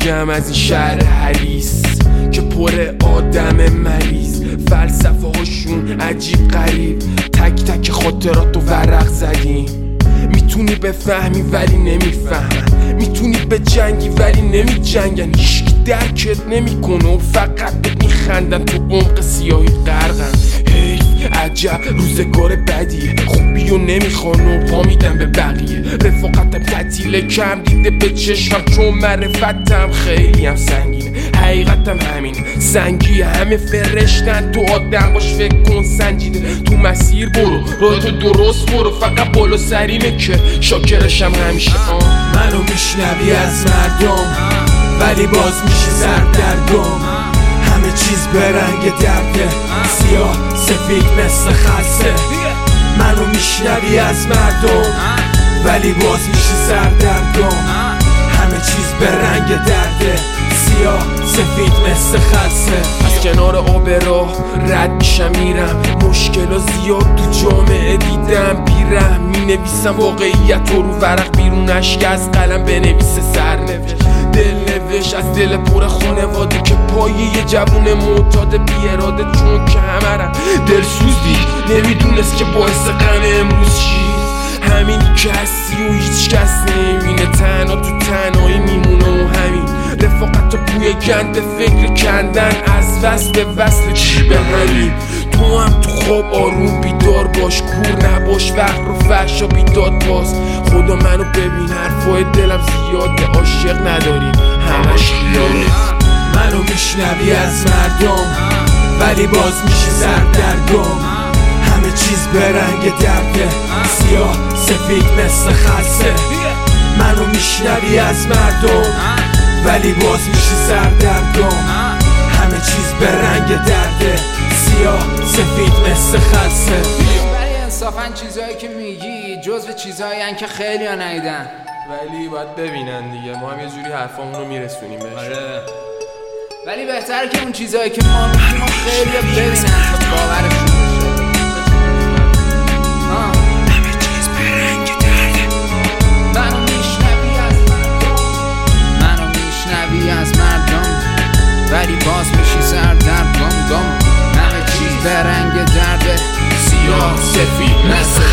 میگم از این شهر حریص که پر آدم مریض، فلسفه هاشون عجیب غریب، تک تک خاطرات و ورق زدیم. میتونی بفهمی ولی نمیفهمن، میتونی به جنگی ولی نمی جنگن، هیچکی درکت نمیکنه و فقط بهت میخندن، تو عمق سیاهی غرقن. حیف عجب روزگار بدیه، خوبی و نمیخوان و پا میدن به بقیه، رفاقتم تعطیله کم دیده به چشمم چون معرفتم خیلی هم سنگینه. حقیقتم همینه، سنگیه همه فرشتن، تو آدم باش فکر کن سنجیده، تو مسیر برو راه تو درست برو، فقط بالا سرینه که شاکرشم همیشه. منو میشنوی از مردم ولی باز میشی سردرگم، همه چیز به رنگ درده، سیاه سفید مثل خسته. منو میشنوی از مردم ولی باز میشی سردرگم، همه چیز به رنگ درده، سیاه سفید مثل خسته. از کنار آب راه رد میشم میرم، مشکل و زیاد تو جامعه دیدم، بیرم مینویسم واقعیت رو ورق، بیرون اشک از قلم بنویسه سرنوشت، دل نوشت از دل پر خانواده که پای یه جوون معتاد بی اراده، چون که همرم دلسوز دید نمیدونست که باعث غم امروز چیست. همینی که هستی و هیچ کس نمیبینه، تنها تو تنهایی میمونه و همین رفاقت و بوی گند، فکر کندن از وصل به وصل چی به همین. تو هم تو خواب آروم بیدار باش، کور نباش وقت رو فحشا بیداد باز. خدا منو ببین حرفای دلم زیاده، عاشق نداریم همش خیاله. منو میشنوی از مردم ولی باز میشی سردرگم، همه چیز به رنگ درده، سیاه سفید مثل خسته. منو میشنوی از مردم ولی باز میشی سردرگم، همه چیز به رنگ درده، سیاه سفید مثل خسته. ولی انصافا چیزایی که میگی جزو چیزایی هن که خیلی ها ندیدن، ولی باید ببینن دیگه، ما هم یه جوری حرفامون رو میرسونیم بهش. آره ولی بهتره که اون چیزایی که ما میگیم خیلی ها ببینن تا باورشون بشه. همه چیز به رنگ درده. منو میشنوی از مردم ولی باز میشی سردرگم، همه چیز به رنگ درده، سیاه سفید مثل